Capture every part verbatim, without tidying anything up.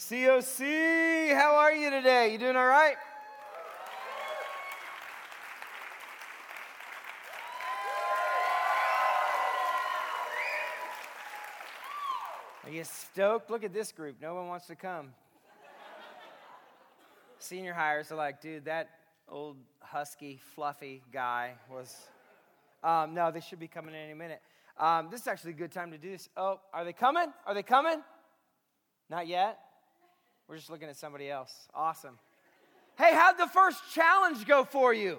C O C, how are you today? You doing all right? Are you stoked? Look at this group. No one wants to come. Senior hires are like, dude, that old husky, fluffy guy was... Um, no, they should be coming in any minute. Um, this is actually a good time to do this. Oh, are they coming? Are they coming? Not yet? We're just looking at somebody else. Awesome. Hey, how'd the first challenge go for you?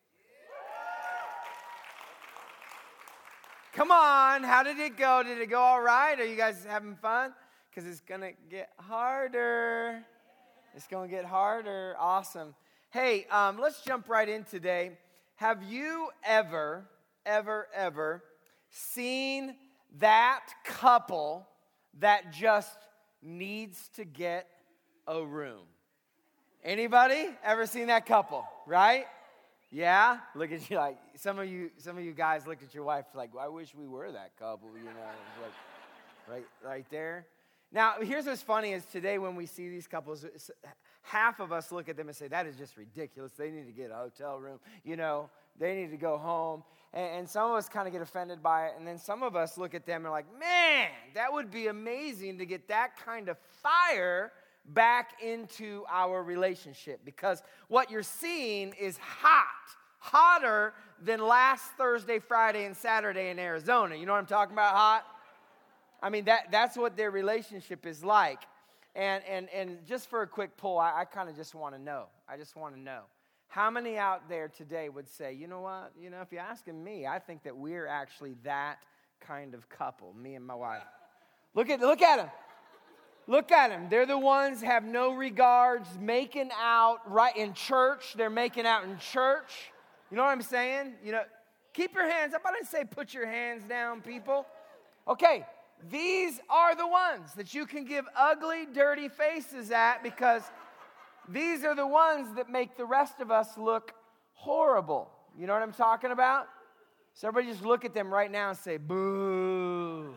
Come on, how did it go? Did it go all right? Are you guys having fun? Because it's going to get harder. It's going to get harder. Awesome. Hey, um, let's jump right in today. Have you ever, ever, ever seen that couple that just needs to get a room? Anybody ever seen that couple, right? Yeah? Look at you like, some of you some of you guys look at your wife like, well, I wish we were that couple, you know, like right, right there. Now, here's what's funny is today when we see these couples, half of us look at them and say, that is just ridiculous. They need to get a hotel room, you know, they need to go home. And, and some of us kind of get offended by it. And then some of us look at them and are like, man, that would be amazing to get that kind of fire back into our relationship. Because what you're seeing is hot, hotter than last Thursday, Friday, and Saturday in Arizona. You know what I'm talking about, hot? I mean, that that's what their relationship is like. And and and just for a quick poll, I, I kind of just want to know. I just want to know. How many out there today would say, you know what? You know, if you're asking me, I think that we're actually that kind of couple, me and my wife. Look at look at them. Look at them. They're the ones have no regards, making out right in church. They're making out in church. You know what I'm saying? You know, keep your hands up. I didn't say put your hands down, people. Okay. These are the ones that you can give ugly, dirty faces at because these are the ones that make the rest of us look horrible. You know what I'm talking about? So everybody just look at them right now and say, boo.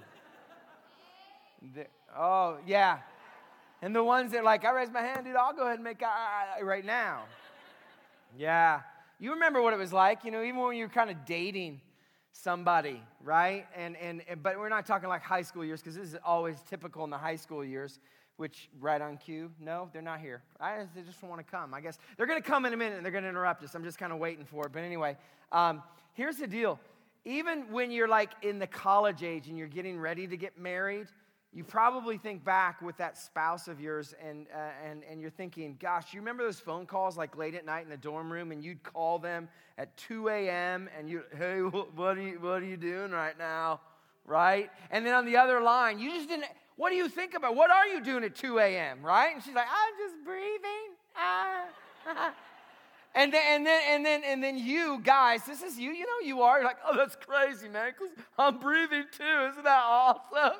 The, oh, yeah. And the ones that are like, I raise my hand, dude, I'll go ahead and make out right now. Yeah. You remember what it was like, you know, even when you were kind of dating somebody, right? And, and and but we're not talking like high school years because this is always typical in the high school years, which right on cue. No, they're not here. I they just want to come. I guess they're going to come in a minute and they're going to interrupt us. I'm just kind of waiting for it. But anyway, um, here's the deal. Even when you're like in the college age and you're getting ready to get married, you probably think back with that spouse of yours and uh, and and you're thinking, gosh, you remember those phone calls like late at night in the dorm room and you'd call them at two a.m. and you, hey, what are you what are you doing right now, right? And then on the other line, you just didn't. What do you think about? What are you doing at two a.m., right? And she's like, I'm just breathing. Ah. And then and then and then and then you guys, this is you. You know you are. You're like, oh, that's crazy, man, because I'm breathing too. Isn't that awesome?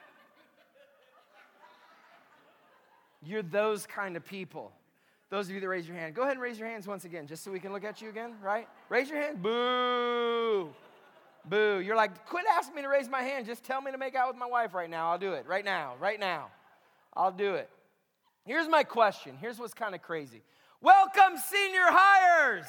You're those kind of people. Those of you that raise your hand, go ahead and raise your hands once again, just so we can look at you again, right? Raise your hand. Boo. Boo. You're like, quit asking me to raise my hand. Just tell me to make out with my wife right now. I'll do it. Right now. Right now. I'll do it. Here's my question. Here's what's kind of crazy. Welcome, senior hires.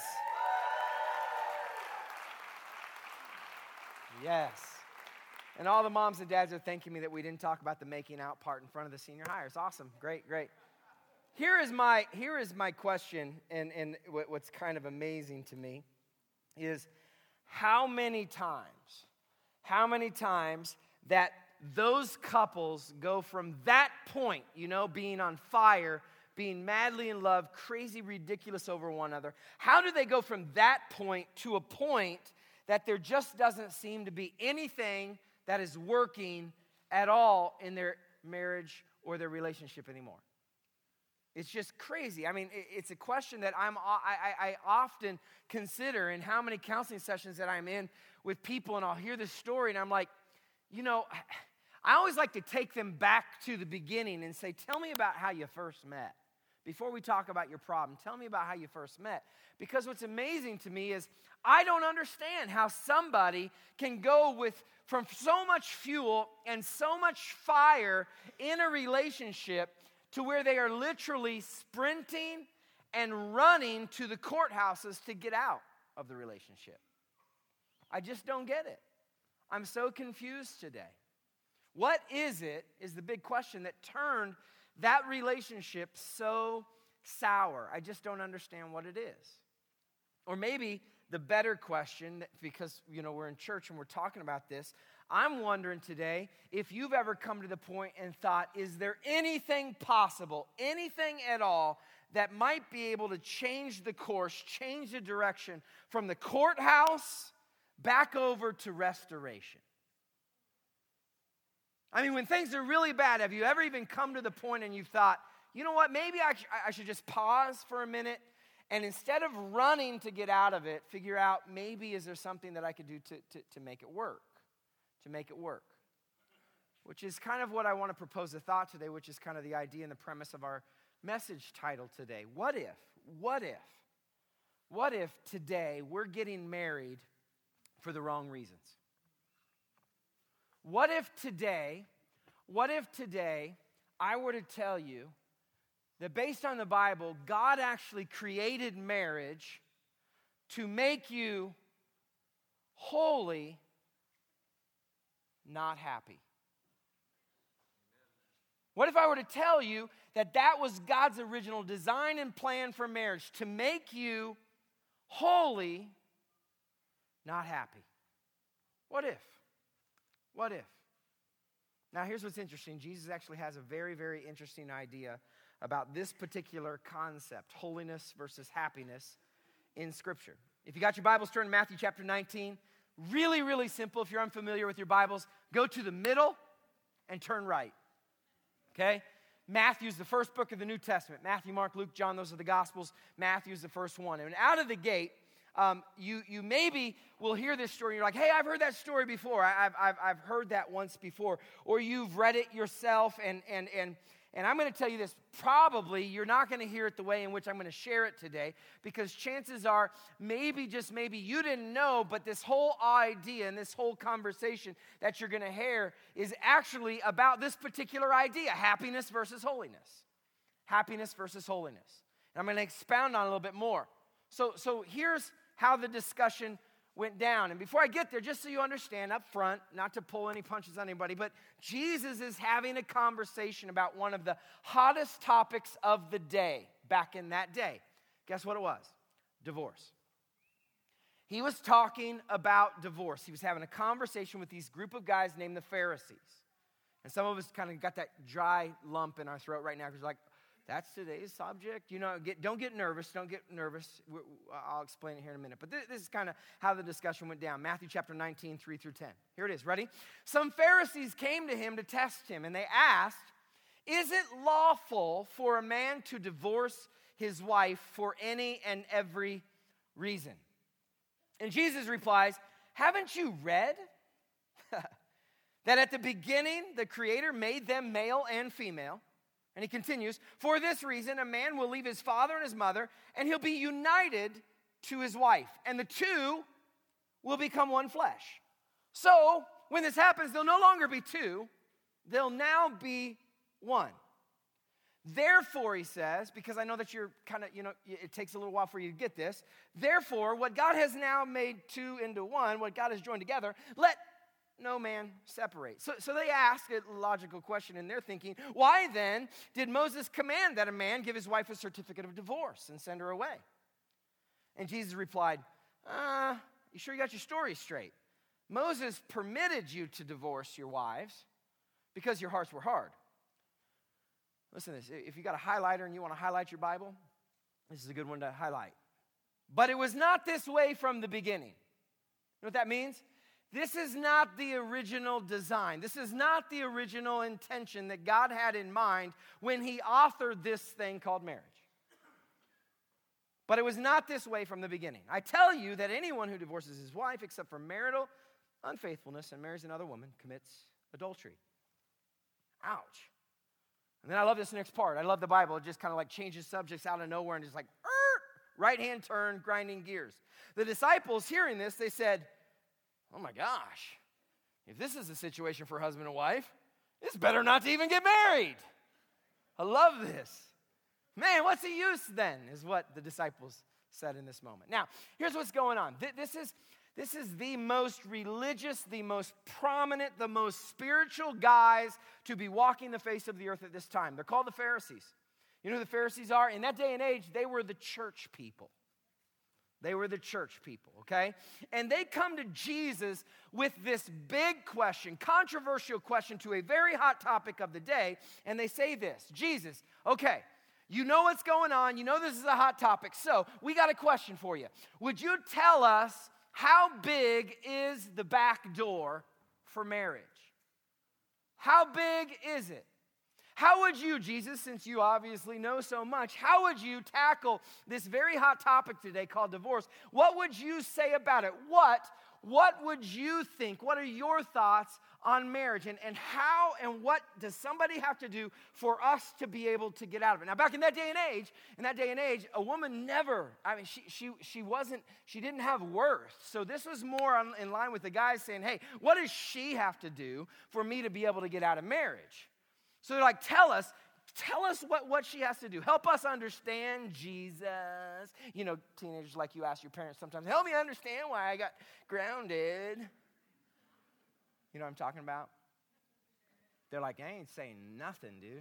Yes. And all the moms and dads are thanking me that we didn't talk about the making out part in front of the senior hires. Awesome. Great, great. Here is my here is my question, and, and what's kind of amazing to me is how many times, how many times that those couples go from that point, you know, being on fire, being madly in love, crazy, ridiculous over one another. How do they go from that point to a point that there just doesn't seem to be anything that is working at all in their marriage or their relationship anymore? It's just crazy. I mean, it's a question that I'm, I, I, I often consider in how many counseling sessions that I'm in with people, and I'll hear this story, and I'm like, you know, I always like to take them back to the beginning and say, tell me about how you first met. Before we talk about your problem, tell me about how you first met. Because what's amazing to me is I don't understand how somebody can go with from so much fuel and so much fire in a relationship to where they are literally sprinting and running to the courthouses to get out of the relationship. I just don't get it. I'm so confused today. What is it, is the big question, that turned that relationship so sour? I just don't understand what it is. Or maybe the better question, because, you know, we're in church and we're talking about this, I'm wondering today if you've ever come to the point and thought, is there anything possible, anything at all, that might be able to change the course, change the direction from the courthouse back over to restoration? I mean, when things are really bad, have you ever even come to the point and you've thought, you know what, maybe I, sh- I should just pause for a minute, and instead of running to get out of it, figure out maybe is there something that I could do to, to, to make it work, to make it work. Which is kind of what I want to propose a thought today, which is kind of the idea and the premise of our message title today. What if, what if, what if today we're getting married for the wrong reasons? What if today, what if today I were to tell you that based on the Bible, God actually created marriage to make you holy, not happy? What if I were to tell you that that was God's original design and plan for marriage, to make you holy, not happy? What if? What if? Now, here's what's interesting. Jesus actually has a very, very interesting idea about this particular concept, holiness versus happiness, in Scripture. If you got your Bibles, turn to Matthew chapter nineteen. Really, really simple. If you're unfamiliar with your Bibles, go to the middle and turn right. Okay? Matthew's the first book of the New Testament. Matthew, Mark, Luke, John, those are the Gospels. Matthew's the first one. And out of the gate, um, you, you maybe will hear this story. And you're like, hey, I've heard that story before. I, I've, I've, I've heard that once before. Or you've read it yourself. And, and, and, and I'm going to tell you this. Probably you're not going to hear it the way in which I'm going to share it today, because chances are maybe, just maybe, you didn't know, but this whole idea and this whole conversation that you're going to hear is actually about this particular idea, happiness versus holiness. Happiness versus holiness. And I'm going to expound on it a little bit more. So, so here's how the discussion went down. And before I get there, just so you understand up front, not to pull any punches on anybody, but Jesus is having a conversation about one of the hottest topics of the day back in that day. Guess what it was? Divorce. He was talking about divorce. He was having a conversation with these group of guys named the Pharisees. And some of us kind of got that dry lump in our throat right now because we're like, that's today's subject. You know, get, don't get nervous. Don't get nervous. We're, I'll explain it here in a minute. But this, this is kind of how the discussion went down. Matthew chapter nineteen, three through ten. Here it is. Ready? Some Pharisees came to him to test him, and they asked, is it lawful for a man to divorce his wife for any and every reason? And Jesus replies, haven't you read that at the beginning the Creator made them male and female? And he continues, for this reason, a man will leave his father and his mother, and he'll be united to his wife. And the two will become one flesh. So, when this happens, they'll no longer be two. They'll now be one. Therefore, he says, because I know that you're kind of, you know, it takes a little while for you to get this. Therefore, what God has now made two into one, what God has joined together, let no man separate. So, so they ask a logical question in their thinking, why then did Moses command that a man give his wife a certificate of divorce and send her away? And Jesus replied, uh, you sure you got your story straight? Moses permitted you to divorce your wives because your hearts were hard. Listen to this. If you got a highlighter and you want to highlight your Bible, this is a good one to highlight. But it was not this way from the beginning. You know what that means? This is not the original design. This is not the original intention that God had in mind when he authored this thing called marriage. But it was not this way from the beginning. I tell you that anyone who divorces his wife except for marital unfaithfulness and marries another woman commits adultery. Ouch. And then I love this next part. I love the Bible. It just kind of like changes subjects out of nowhere and just like, right hand turn, grinding gears. The disciples hearing this, they said, oh my gosh, if this is the situation for husband and wife, it's better not to even get married. I love this. Man, what's the use then, is what the disciples said in this moment. Now, here's what's going on. This is, this is the most religious, the most prominent, the most spiritual guys to be walking the face of the earth at this time. They're called the Pharisees. You know who the Pharisees are? In that day and age, they were the church people. They were the church people, okay? And they come to Jesus with this big question, controversial question to a very hot topic of the day, and they say this, Jesus, okay, you know what's going on, you know this is a hot topic, so we got a question for you. Would you tell us how big is the back door for marriage? How big is it? How would you, Jesus, since you obviously know so much, how would you tackle this very hot topic today called divorce? What would you say about it? What, what would you think? What are your thoughts on marriage? And, and how and what does somebody have to do for us to be able to get out of it? Now, back in that day and age, in that day and age, a woman never, I mean, she she she wasn't, she didn't have worth. So this was more on, in line with the guys saying, hey, what does she have to do for me to be able to get out of marriage? So they're like, tell us, tell us what, what she has to do. Help us understand Jesus. You know, teenagers like you ask your parents sometimes, help me understand why I got grounded. You know what I'm talking about? They're like, I ain't saying nothing, dude.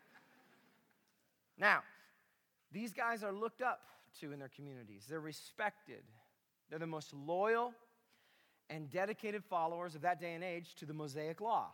Now, these guys are looked up to in their communities. They're respected. They're the most loyal and dedicated followers of that day and age to the Mosaic Law.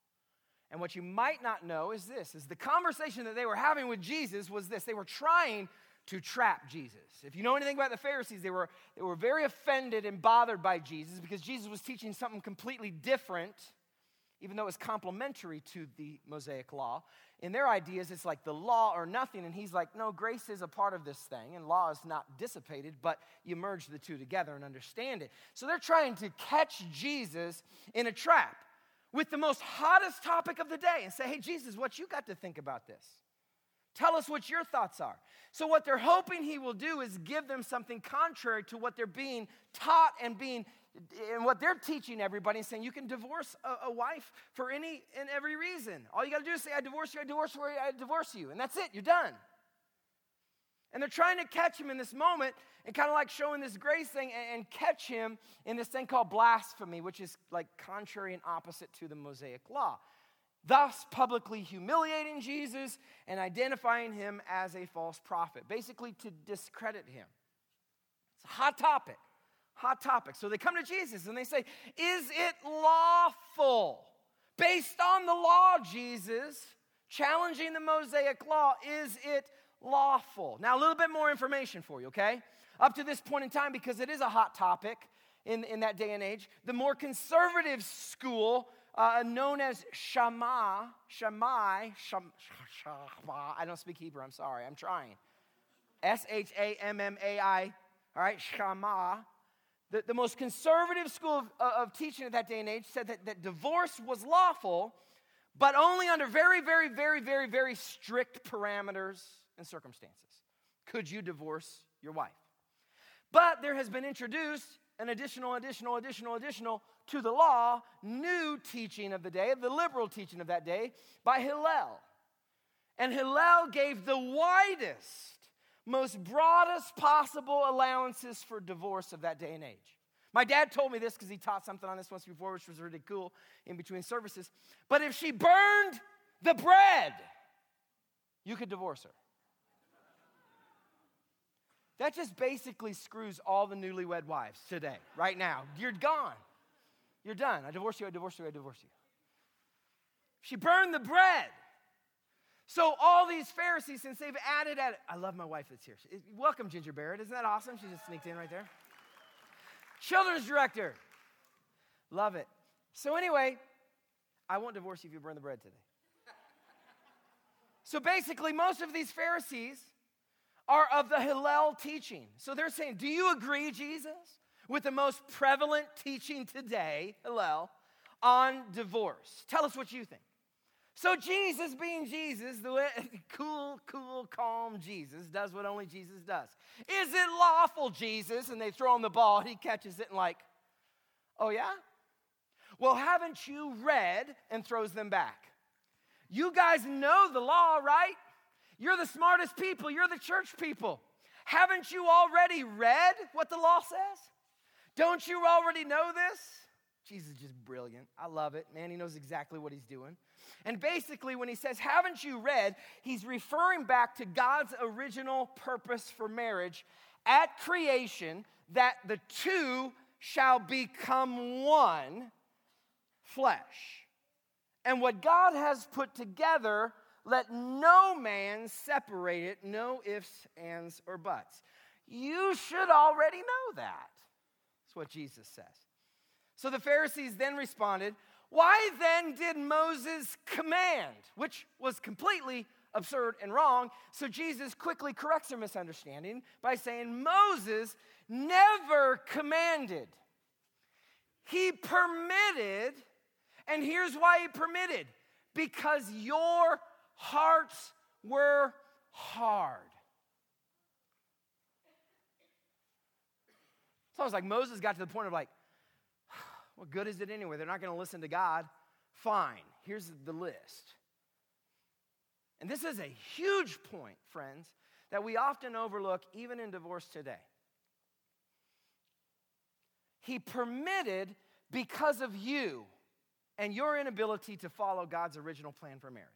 And what you might not know is this, is the conversation that they were having with Jesus was this. They were trying to trap Jesus. If you know anything about the Pharisees, they were, they were very offended and bothered by Jesus because Jesus was teaching something completely different, even though it was complementary to the Mosaic Law. In their ideas, it's like the law or nothing, and he's like, no, grace is a part of this thing, and law is not dissipated, but you merge the two together and understand it. So they're trying to catch Jesus in a trap with the most hottest topic of the day and say, hey, Jesus, what you got to think about this? Tell us what your thoughts are. So what they're hoping he will do is give them something contrary to what they're being taught and being and what they're teaching everybody and saying you can divorce a, a wife for any and every reason. All you got to do is say, I divorce you, I divorce you, I divorce you. And that's it, you're done. And they're trying to catch him in this moment and kind of like showing this grace thing and, and catch him in this thing called blasphemy, which is like contrary and opposite to the Mosaic Law. Thus, publicly humiliating Jesus and identifying him as a false prophet, basically to discredit him. It's a hot topic, hot topic. So they come to Jesus and they say, is it lawful? Based on the law, Jesus, challenging the Mosaic Law, is it lawful? Now, a little bit more information for you, okay? Up to this point in time, because it is a hot topic in, in that day and age, the more conservative school, uh, known as Shammai, Shammai, Sham, Shammai, I don't speak Hebrew, I'm sorry, I'm trying. S H A M M A I, all right, Shammai. The, the most conservative school of, of teaching at that day and age said that, that divorce was lawful, but only under very, very, very, very, very strict parameters and circumstances. Could you divorce your wife? But there has been introduced an additional, additional, additional, additional to the law, new teaching of the day, the liberal teaching of that day by Hillel. And Hillel gave the widest, most broadest possible allowances for divorce of that day and age. My dad told me this because he taught something on this once before, which was really cool in between services. But if she burned the bread, you could divorce her. That just basically screws all the newlywed wives today, right now. You're gone. You're done. I divorce you, I divorce you, I divorce you. She burned the bread. So all these Pharisees, since they've added at it, I love my wife that's here. Welcome, Ginger Barrett. Isn't that awesome? She just sneaked in right there. Children's director. Love it. So anyway, I won't divorce you if you burn the bread today. So basically, most of these Pharisees are of the Hillel teaching. So they're saying, do you agree, Jesus, with the most prevalent teaching today, Hillel, on divorce? Tell us what you think. So Jesus, being Jesus, the way, cool, cool, calm Jesus, does what only Jesus does. Is it lawful, Jesus? And they throw him the ball, and he catches it and like, oh yeah? Well, haven't you read? And throws them back. You guys know the law, right? You're the smartest people. You're the church people. Haven't you already read what the law says? Don't you already know this? Jesus is just brilliant. I love it. Man, he knows exactly what he's doing. And basically, when he says, haven't you read, he's referring back to God's original purpose for marriage at creation, that the two shall become one flesh. And what God has put together, let no man separate it, no ifs, ands, or buts. You should already know that. That's what Jesus says. So the Pharisees then responded, why then did Moses command? Which was completely absurd and wrong. So Jesus quickly corrects their misunderstanding by saying Moses never commanded. He permitted, and here's why he permitted. Because your hearts were hard. So it's like Moses got to the point of like, what good is it anyway? They're not going to listen to God. Fine, here's the list. And this is a huge point, friends, that we often overlook even in divorce today. He permitted because of you and your inability to follow God's original plan for marriage.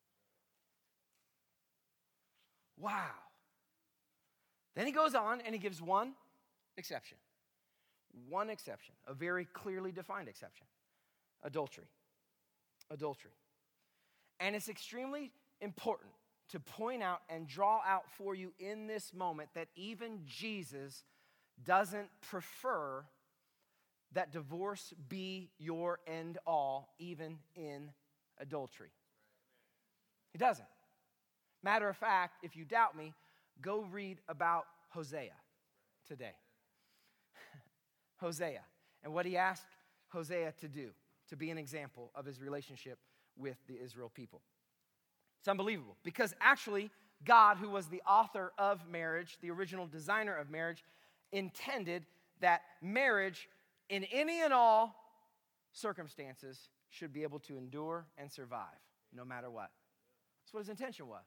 Wow. Then he goes on and he gives one exception. One exception, a very clearly defined exception. Adultery. Adultery. And it's extremely important to point out and draw out for you in this moment that even Jesus doesn't prefer that divorce be your end all, even in adultery. He doesn't. Matter of fact, if you doubt me, go read about Hosea today. Hosea, and what he asked Hosea to do, to be an example of his relationship with the Israel people. It's unbelievable, because actually, God, who was the author of marriage, the original designer of marriage, intended that marriage, in any and all circumstances, should be able to endure and survive, no matter what. That's what his intention was.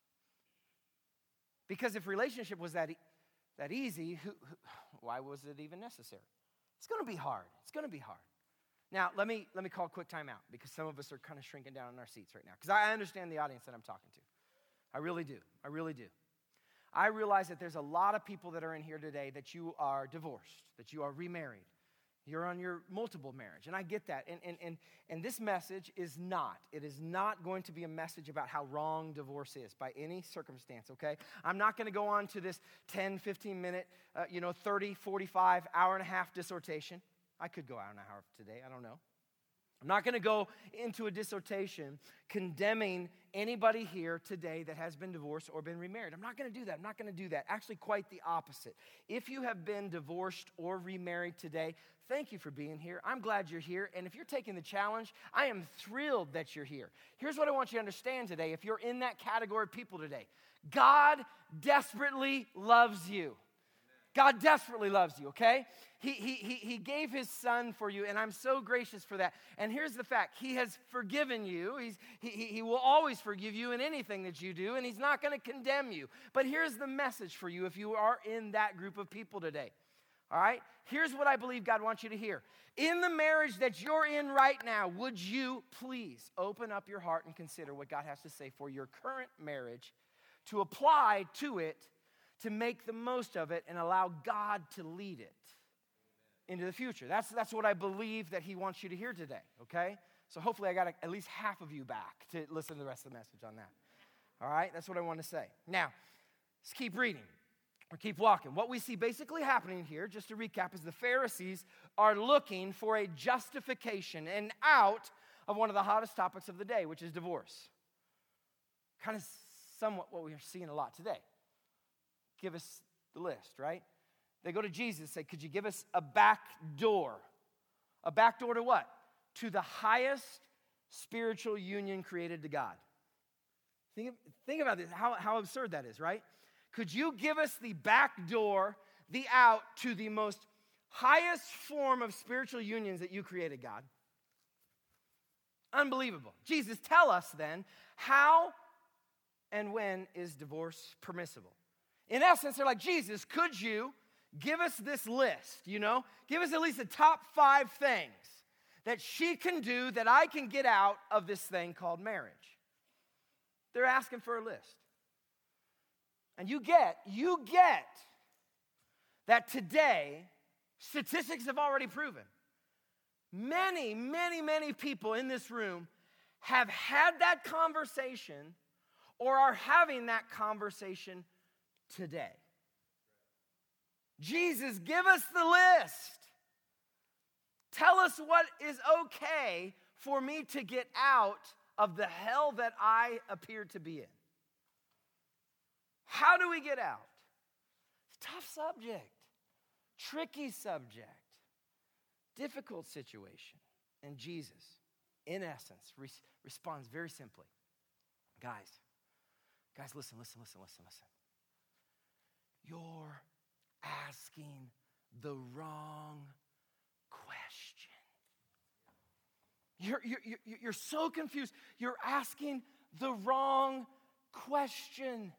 Because if relationship was that, e- that easy, who, who, why was it even necessary? It's going to be hard. It's going to be hard. Now, let me let me call a quick time out, because some of us are kind of shrinking down in our seats right now, because I understand the audience that I'm talking to. I really do. I really do. I realize that there's a lot of people that are in here today that you are divorced, that you are remarried. You're on your multiple marriage, and I get that. And, and, and, and this message is not, it is not going to be a message about how wrong divorce is by any circumstance, okay? I'm not going to go on to this ten, fifteen minute, uh, you know, thirty, forty-five, hour and a half dissertation. I could go hour and a half today, I don't know. I'm not going to go into a dissertation condemning anybody here today that has been divorced or been remarried. I'm not going to do that. I'm not going to do that. Actually, quite the opposite. If you have been divorced or remarried today, thank you for being here. I'm glad you're here. And if you're taking the challenge, I am thrilled that you're here. Here's what I want you to understand today. If you're in that category of people today, God desperately loves you. God desperately loves you, okay? He, he, he, he gave his son for you, and I'm so gracious for that. And here's the fact. He has forgiven you. He's, he, he, he will always forgive you in anything that you do, and he's not going to condemn you. But here's the message for you if you are in that group of people today, all right? Here's what I believe God wants you to hear. In the marriage that you're in right now, would you please open up your heart and consider what God has to say for your current marriage, to apply to it, to make the most of it, and allow God to lead it into the future. That's, that's what I believe that he wants you to hear today, okay? So hopefully I got at least half of you back to listen to the rest of the message on that. All right? That's what I want to say. Now, let's keep reading or keep walking. What we see basically happening here, just to recap, is the Pharisees are looking for a justification and out of one of the hottest topics of the day, which is divorce. Kind of somewhat what we are seeing a lot today. Give us the list, right? They go to Jesus and say, could you give us a back door? A back door to what? To the highest spiritual union created to God. Think, think about this, how, how absurd that is, right? Could you give us the back door, the out to the most highest form of spiritual unions that you created, God? Unbelievable. Jesus, tell us then, how and when is divorce permissible? In essence, they're like, Jesus, could you give us this list, you know? Give us at least the top five things that she can do that I can get out of this thing called marriage. They're asking for a list. And you get, you get that today, statistics have already proven, many, many, many people in this room have had that conversation or are having that conversation today. Jesus, give us the list. Tell us what is okay for me to get out of the hell that I appear to be in. How do we get out? It's a tough subject, tricky subject, difficult situation. And Jesus, in essence, re- responds very simply. Guys, guys, listen, listen, listen, listen, listen. You're asking the wrong question. You're, you're, you're, you're so confused. You're asking the wrong question.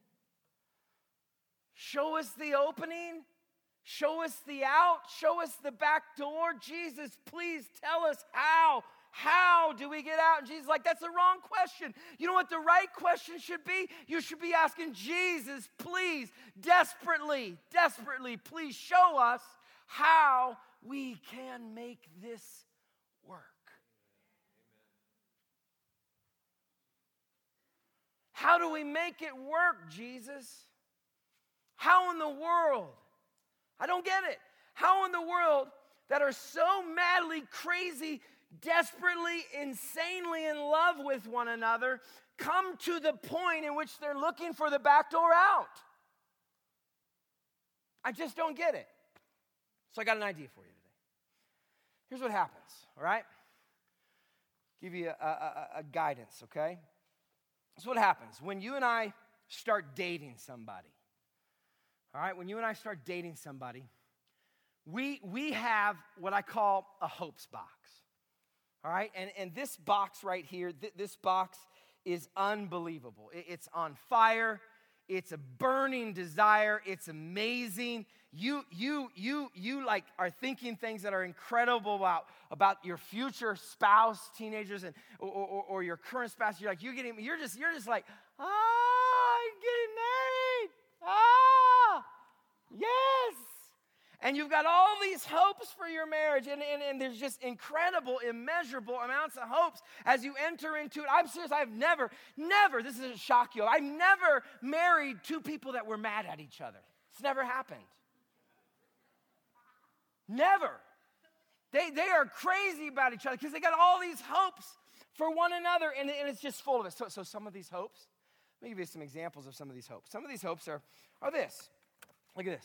Show us the opening. Show us the out. Show us the back door. Jesus, please tell us how. How do we get out? And Jesus is like, that's the wrong question. You know what the right question should be? You should be asking Jesus, please, desperately, desperately, please show us how we can make this work. How do we make it work, Jesus? How in the world? I don't get it. How in the world that are so madly crazy, desperately, insanely in love with one another, come to the point in which they're looking for the back door out? I just don't get it. So I got an idea for you today. Here's what happens, all right? Give you a, a, a guidance, okay? This is what happens when you and I start dating somebody. All right, when you and I start dating somebody, we, we have what I call a hopes box. All right, and, and this box right here, th- this box is unbelievable. It, it's on fire. It's a burning desire. It's amazing. You, you, you, you like are thinking things that are incredible about, about your future spouse, teenagers, and or, or, or your current spouse. You're like, you're getting, you're just, you're just like, ah, I'm getting married. Ah, yes. And you've got all these hopes for your marriage, and, and, and there's just incredible, immeasurable amounts of hopes as you enter into it. I'm serious, I've never, never, this doesn't shock you, I've never married two people that were mad at each other. It's never happened. Never. They, they are crazy about each other because they got all these hopes for one another, and, and it's just full of it. So, so some of these hopes, let me give you some examples of some of these hopes. Some of these hopes are, are this. Look at this.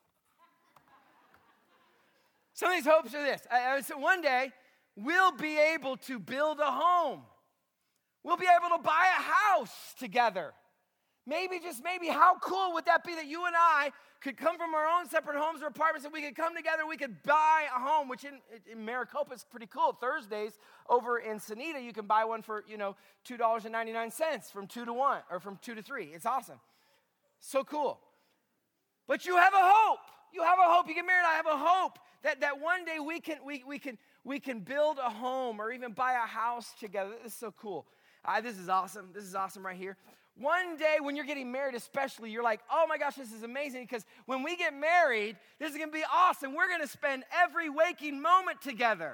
Some of these hopes are this. I, I, so one day, we'll be able to build a home. We'll be able to buy a house together. Maybe, just maybe, how cool would that be that you and I could come from our own separate homes or apartments and we could come together, we could buy a home, which in, in Maricopa is pretty cool. Thursdays over in Sonita, you can buy one for, you know, two dollars and ninety-nine cents from two to one, or from two to three. It's awesome. So cool. But you have a hope. You have a hope. You get married, I have a hope that, that one day we can, we, we, can, we can build a home or even buy a house together. This is so cool. Uh, this is awesome. This is awesome right here. One day when you're getting married especially, you're like, oh my gosh, this is amazing because when we get married, this is going to be awesome. We're going to spend every waking moment together.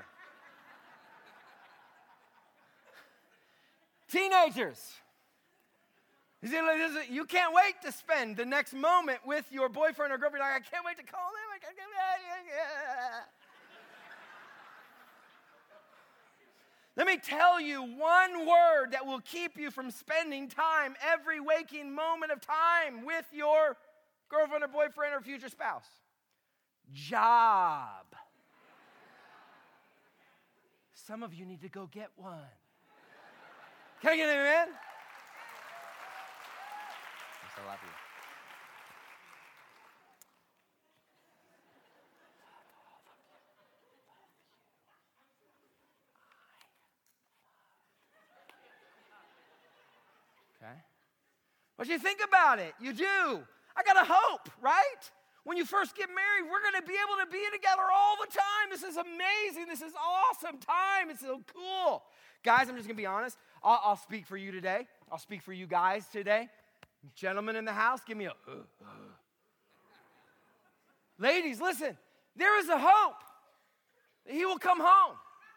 Teenagers. You can't wait to spend the next moment with your boyfriend or girlfriend. Like, I can't wait to call them. I can't, Let me tell you one word that will keep you from spending time, every waking moment of time, with your girlfriend or boyfriend or future spouse. Job. Some of you need to go get one. Can I get an amen? I love you. Okay? But you think about it, you do. I got a hope, right? When you first get married, we're going to be able to be together all the time. This is amazing. This is awesome time. It's so cool. Guys, I'm just going to be honest. I'll, I'll speak for you today. I'll speak for you guys today. Gentlemen in the house, give me a... Uh, uh. Ladies, listen. There is a hope that he will come home.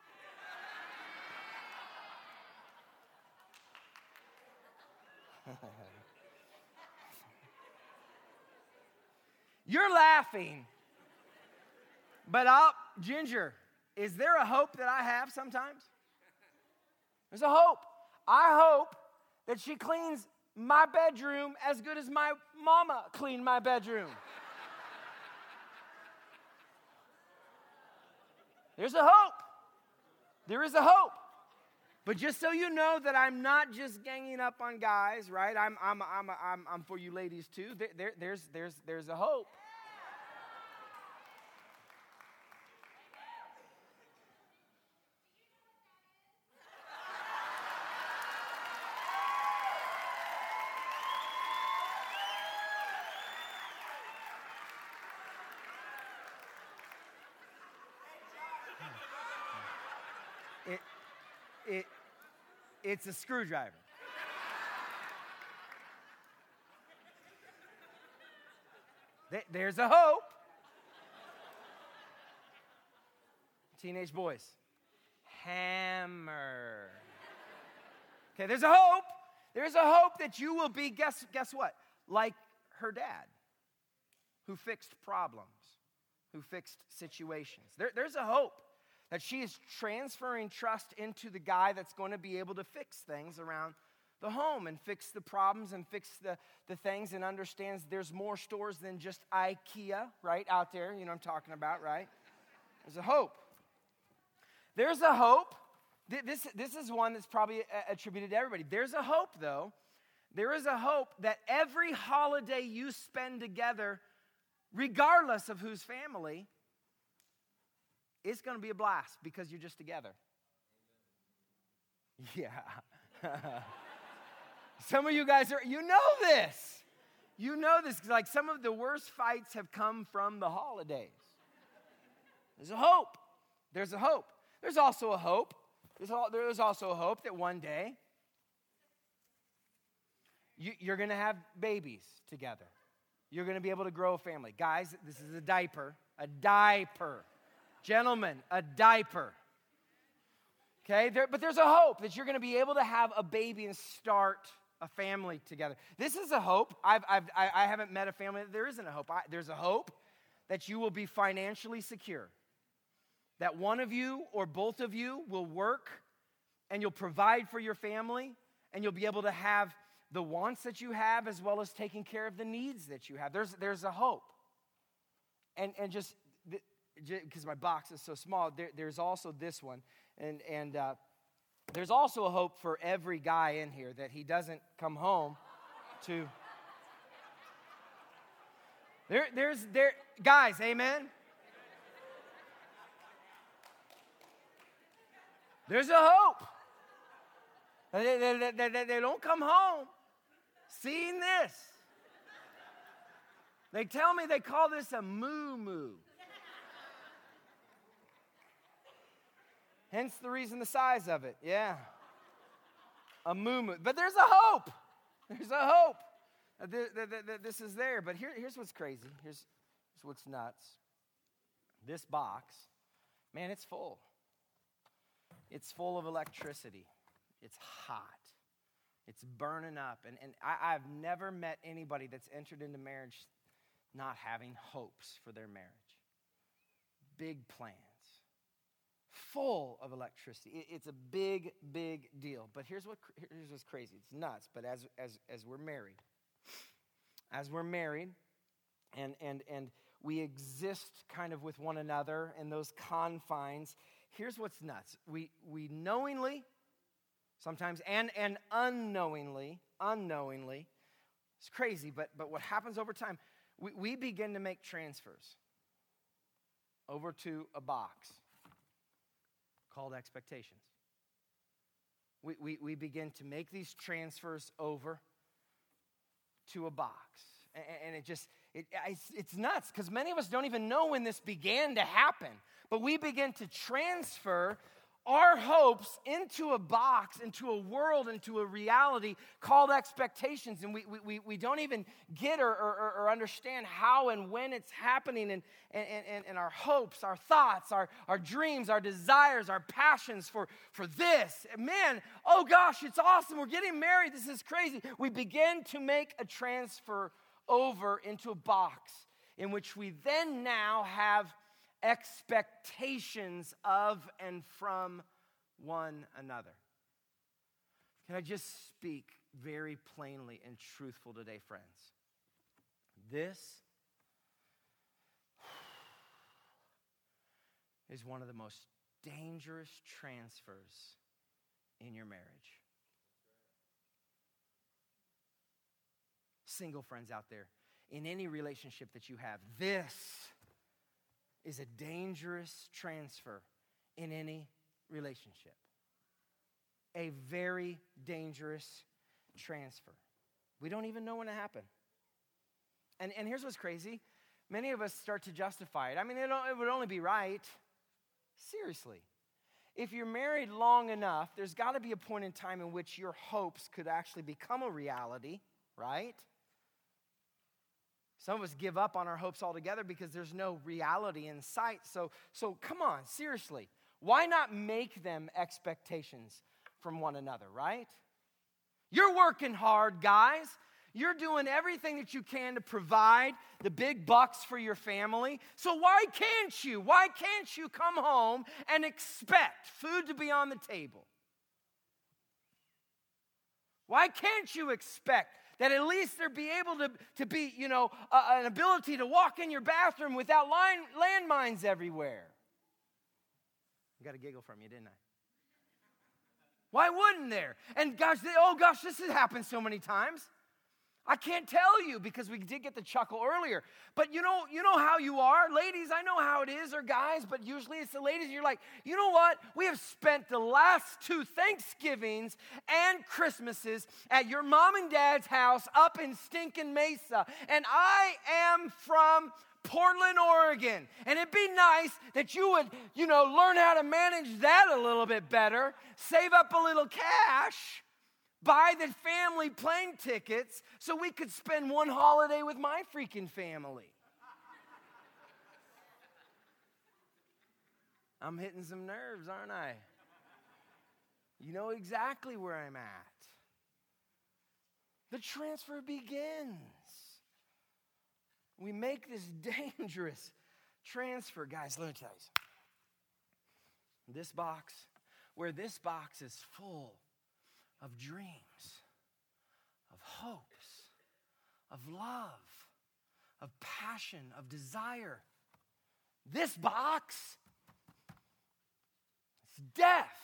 You're laughing. But I'll, Ginger, is there a hope that I have sometimes? There's a hope. I hope that she cleans my bedroom as good as my mama cleaned my bedroom. There's a hope. There is a hope. But just so you know that I'm not just ganging up on guys, right? I'm, I'm, I'm, I'm, I'm for you ladies too. There, there, there's, there's, there's a hope. It, it, it's a screwdriver. There's a hope. Teenage boys. Hammer. Okay, there's a hope. There's a hope that you will be, guess, guess what? Like her dad, who fixed problems, who fixed situations. There, there's a hope that she is transferring trust into the guy that's going to be able to fix things around the home and fix the problems and fix the, the things and understands there's more stores than just IKEA, right, out there. You know what I'm talking about, right? There's a hope. There's a hope. This, this is one that's probably attributed to everybody. There's a hope, though. There is a hope that every holiday you spend together, regardless of whose family, it's going to be a blast because you're just together. Yeah. Some of you guys are, you know this. You know this. Like some of the worst fights have come from the holidays. There's a hope. There's a hope. There's also a hope. There's, all, there's also a hope that one day you, you're going to have babies together. You're going to be able to grow a family. Guys, this is a diaper. A diaper. Gentlemen, a diaper. Okay, there, but there's a hope that you're going to be able to have a baby and start a family together. This is a hope. I've, I've, I, I haven't met a family that there isn't a hope. I, there's a hope that you will be financially secure. That one of you or both of you will work and you'll provide for your family and you'll be able to have the wants that you have as well as taking care of the needs that you have. There's, there's a hope. And, and just... because my box is so small, there, there's also this one. And, and uh, there's also a hope for every guy in here that he doesn't come home to... There, there's, there, guys, amen? There's a hope. They, they, they, they, they don't come home seeing this. They tell me they call this a moo-moo. Hence the reason the size of it, yeah. A moo-moo. But there's a hope. There's a hope. This is there. But here, here's what's crazy. Here's, here's what's nuts. This box, man, it's full. It's full of electricity. It's hot. It's burning up. And, and I, I've never met anybody that's entered into marriage not having hopes for their marriage. Big plans. Full of electricity. It, it's a big, big deal. But here's what here's what's crazy. It's nuts. But as as as we're married, as we're married, and and and we exist kind of with one another in those confines. Here's what's nuts. We we knowingly, sometimes and and unknowingly, unknowingly, it's crazy. But but what happens over time? We we begin to make transfers over to a box called expectations. We, we, we begin to make these transfers over to a box. And, and it just, it, it's, it's nuts because many of us don't even know when this began to happen. But we begin to transfer our hopes into a box, into a world, into a reality called expectations. And we we, we don't even get or, or, or understand how and when it's happening. And, and, and, and our hopes, our thoughts, our, our dreams, our desires, our passions for, for this. Man, oh gosh, it's awesome. We're getting married. This is crazy. We begin to make a transfer over into a box in which we then now have expectations of and from one another. Can I just speak very plainly and truthful today, friends? This is one of the most dangerous transfers in your marriage. Single friends out there, in any relationship that you have, this is a dangerous transfer in any relationship. A very dangerous transfer. We don't even know when it happened. And, and here's what's crazy. Many of us start to justify it. I mean, it, it would only be right. Seriously. If you're married long enough, there's got to be a point in time in which your hopes could actually become a reality, right? Some of us give up on our hopes altogether because there's no reality in sight. So, so come on, seriously. Why not make them expectations from one another, right? You're working hard, guys. You're doing everything that you can to provide the big bucks for your family. So why can't you? Why can't you come home and expect food to be on the table? Why can't you expect that at least there be able to, to be, you know, uh, an ability to walk in your bathroom without line, landmines everywhere? I got a giggle from you, didn't I? Why wouldn't there? And gosh, they, oh gosh, this has happened so many times. I can't tell you because we did get the chuckle earlier. But you know, you know how you are. Ladies, I know how it is, or guys, but usually it's the ladies. You're like, you know what? We have spent the last two Thanksgivings and Christmases at your mom and dad's house up in stinking Mesa. And I am from Portland, Oregon. And it'd be nice that you would, you know, learn how to manage that a little bit better, save up a little cash, buy the family plane tickets so we could spend one holiday with my freaking family. I'm hitting some nerves, aren't I? You know exactly where I'm at. The transfer begins. We make this dangerous transfer. Guys, let me tell you something. This box, where this box is full of dreams, of hopes, of love, of passion, of desire. This box, it's death.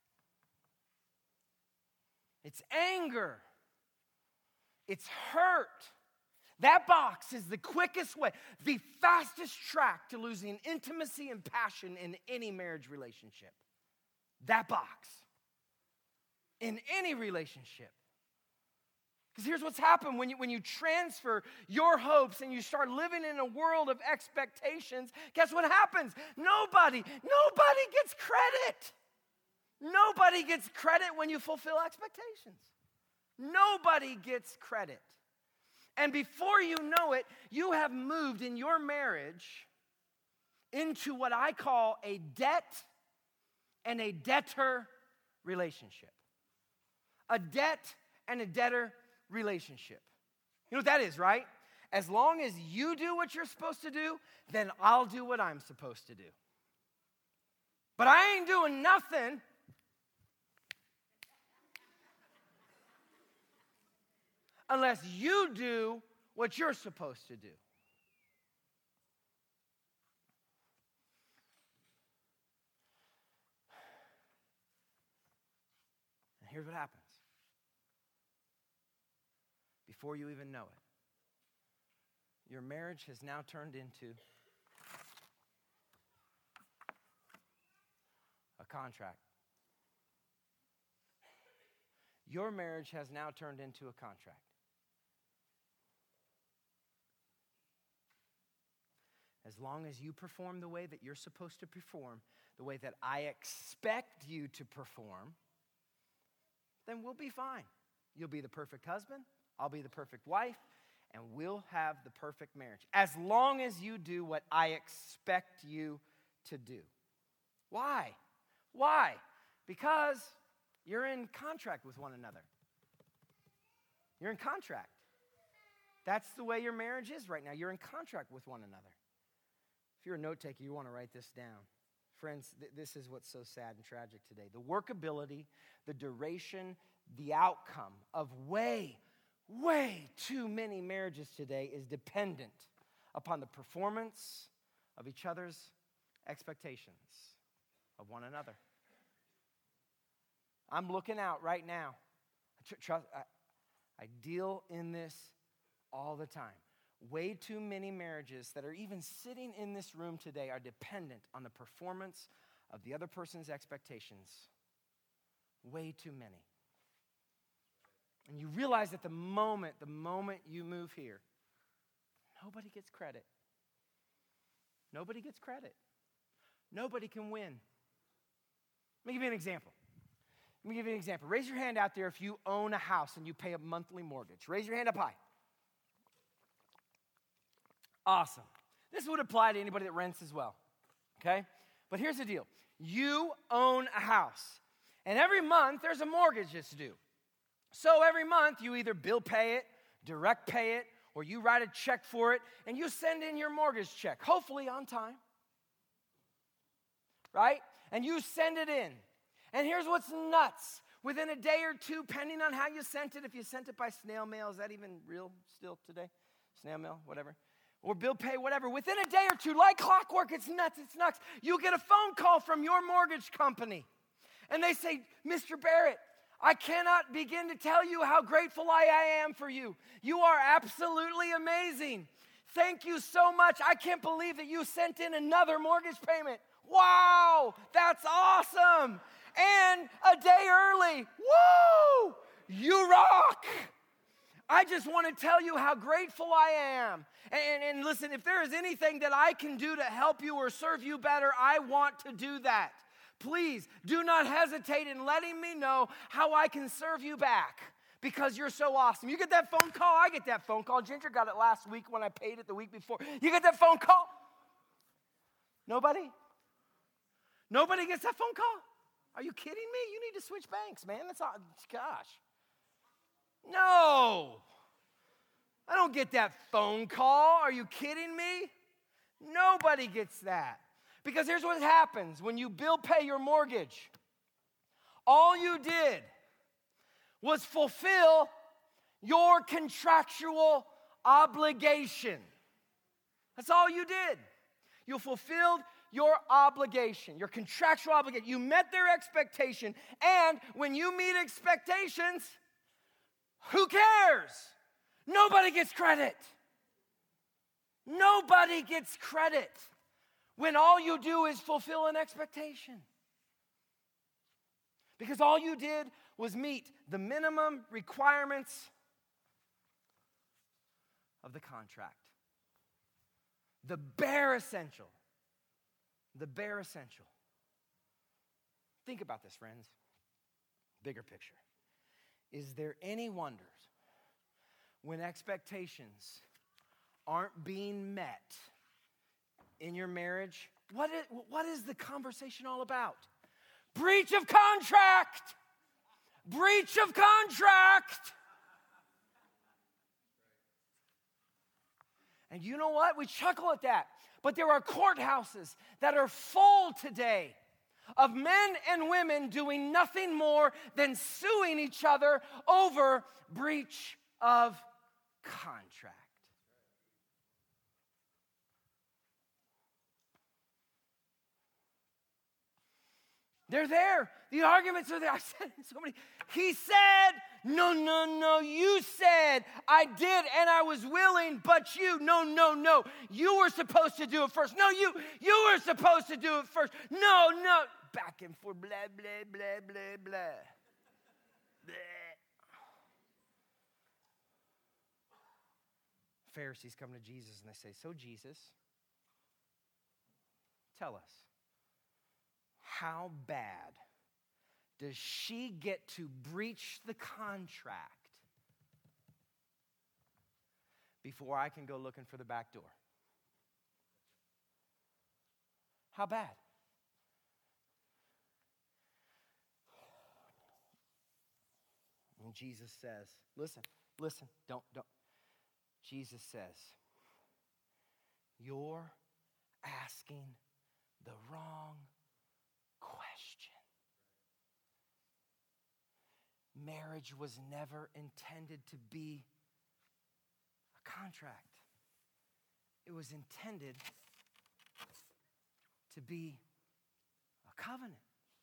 It's anger. It's hurt. That box is the quickest way, the fastest track to losing intimacy and passion in any marriage relationship. That box. In any relationship. Because here's what's happened when you, when you transfer your hopes and you start living in a world of expectations, guess what happens? Nobody, nobody gets credit. Nobody gets credit when you fulfill expectations. Nobody gets credit. And before you know it, you have moved in your marriage into what I call a debt and a debtor relationship. A debt and a debtor relationship. You know what that is, right? As long as you do what you're supposed to do, then I'll do what I'm supposed to do. But I ain't doing nothing unless you do what you're supposed to do. And here's what happens. Before you even know it, your marriage has now turned into a contract. Your marriage has now turned into a contract. as long as you perform the way that you're supposed to perform, the way that I expect you to perform, then we'll be fine. You'll be the perfect husband, I'll be the perfect wife, and we'll have the perfect marriage. As long as you do what I expect you to do. Why? Why? Because you're in contract with one another. You're in contract. That's the way your marriage is right now. You're in contract with one another. If you're a note taker, you want to write this down. Friends, th- this is what's so sad and tragic today. The workability, the duration, the outcome of way, way too many marriages today is dependent upon the performance of each other's expectations of one another. I'm looking out right now. Tr- trust, I, I deal in this all the time. Way too many marriages that are even sitting in this room today are dependent on the performance of the other person's expectations. Way too many. And you realize that the moment, the moment you move here, nobody gets credit. Nobody gets credit. Nobody can win. Let me give you an example. Let me give you an example. Raise your hand out there if you own a house and you pay a monthly mortgage. Raise your hand up high. Awesome. This would apply to anybody that rents as well, okay? But here's the deal. You own a house, and every month there's a mortgage that's due. So every month you either bill pay it, direct pay it, or you write a check for it, and you send in your mortgage check, hopefully on time, right? And you send it in. And here's what's nuts. Within a day or two, depending on how you sent it, if you sent it by snail mail, is that even real still today? Snail mail, whatever. Or bill pay, whatever. Within a day or two, like clockwork, it's nuts, it's nuts. You get a phone call from your mortgage company. And they say, Mister Barrett, I cannot begin to tell you how grateful I, I am for you. You are absolutely amazing. Thank you so much. I can't believe that you sent in another mortgage payment. Wow, that's awesome. And a day early. Woo! You rock. I just want to tell you how grateful I am. And, and listen, if there is anything that I can do to help you or serve you better, I want to do that. Please do not hesitate in letting me know how I can serve you back because you're so awesome. You get that phone call? I get that phone call. Ginger got it last week when I paid it the week before. You get that phone call? Nobody? Nobody gets that phone call? Are you kidding me? You need to switch banks, man. That's all, gosh. No. I don't get that phone call. Are you kidding me? Nobody gets that. Because here's what happens when you bill pay your mortgage. All you did was fulfill your contractual obligation. That's all you did. You fulfilled your obligation, your contractual obligation. You met their expectation. And when you meet expectations, who cares? Nobody gets credit. Nobody gets credit when all you do is fulfill an expectation. Because all you did was meet the minimum requirements of the contract. The bare essential. The bare essential. Think about this, friends. Bigger picture. Is there any wonder when expectations aren't being met in your marriage? What is, what is the conversation all about? Breach of contract! Breach of contract! And you know what? We chuckle at that. But there are courthouses that are full today of men and women doing nothing more than suing each other over breach of contract. They're there. The arguments are there. I said it so many. He said, no, no, no. You said, I did and I was willing, but you, no, no, no. You were supposed to do it first. No, you, you were supposed to do it first. No, no. Back and forth, blah, blah, blah, blah, blah. Blah. Pharisees come to Jesus and they say, so Jesus, Tell us, how bad does she get to breach the contract before I can go looking for the back door? How bad? And Jesus says, listen, listen, don't, don't. Jesus says, you're asking the wrong question. Marriage was never intended to be a contract. It was intended to be a covenant.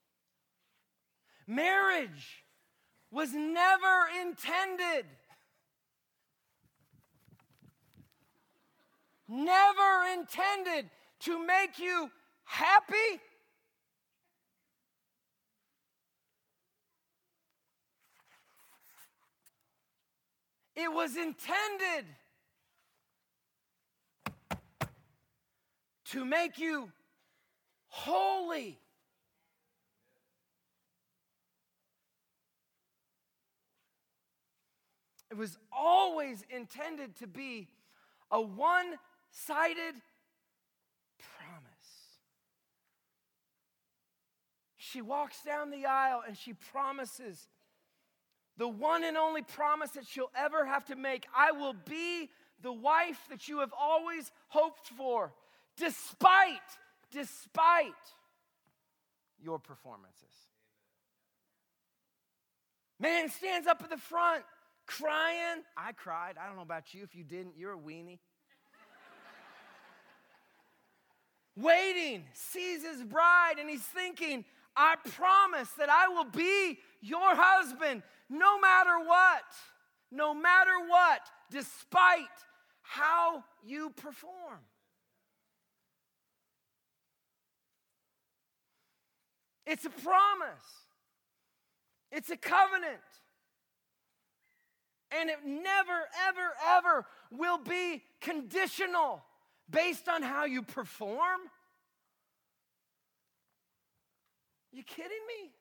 Marriage was never intended, never intended to make you happy. It was intended to make you holy. It was always intended to be a one-sided promise. She walks down the aisle and she promises the one and only promise that she'll ever have to make. I will be the wife that you have always hoped for, despite, despite your performances. Man stands up at the front, crying. I cried. I don't know about you. If you didn't, you're a weenie. Waiting, sees his bride, and he's thinking, I promise that I will be your husband no matter what, no matter what, despite how you perform. It's a promise. It's a covenant. And it never, ever, ever will be conditional based on how you perform. You kidding me?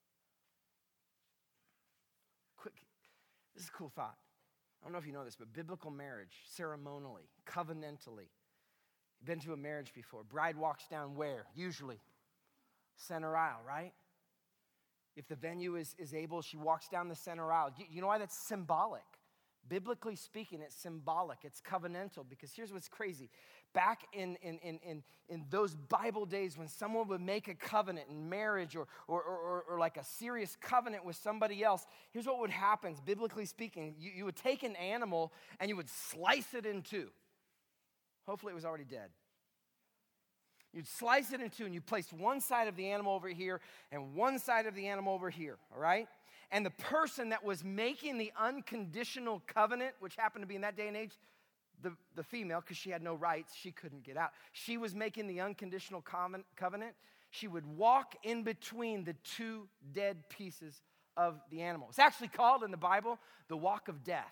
Quick, this is a cool thought. I don't know if you know this, but biblical marriage, ceremonially, covenantally. You've been to a marriage before. Bride walks down where? Usually center aisle, right? If the venue is, is able, she walks down the center aisle. You, you know why that's symbolic? Biblically speaking, it's symbolic. It's covenantal. Because here's what's crazy. Back in, in, in, in, in those Bible days when someone would make a covenant in marriage or, or, or, or like a serious covenant with somebody else, here's what would happen, biblically speaking. You, you would take an animal and you would slice it in two. Hopefully it was already dead. You'd slice it in two and you place one side of the animal over here and one side of the animal over here, all right? And the person that was making the unconditional covenant, which happened to be in that day and age, the, the female, because she had no rights, she couldn't get out. She was making the unconditional covenant. She would walk in between the two dead pieces of the animal. It's actually called in the Bible the walk of death.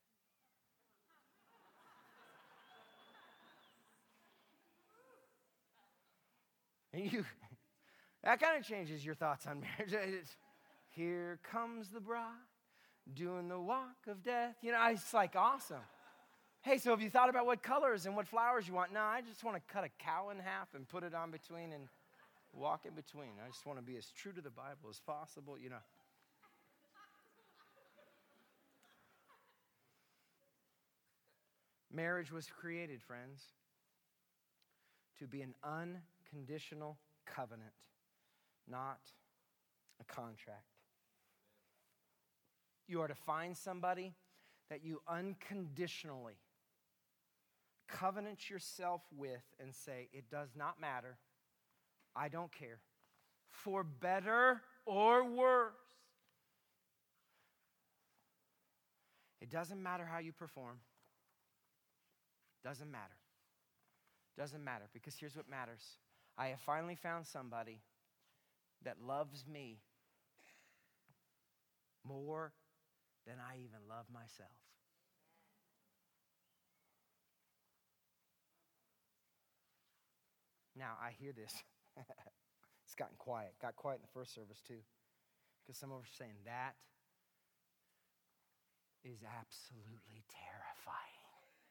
And you, that kind of changes your thoughts on marriage. It's, here comes the bride doing the walk of death. You know, it's like awesome. Hey, so have you thought about what colors and what flowers you want? No, I just want to cut a cow in half and put it on between and walk in between. I just want to be as true to the Bible as possible, you know. Marriage was created, friends, to be an unconditional covenant, not a contract. You are to find somebody that you unconditionally covenant yourself with and say, it does not matter. I don't care. For better or worse. It doesn't matter how you perform. Doesn't matter. Doesn't matter, because here's what matters. I have finally found somebody that loves me more than I even love myself. Now, I hear this. It's gotten quiet. Got quiet in the first service, too. Because some of us are saying that is absolutely terrifying.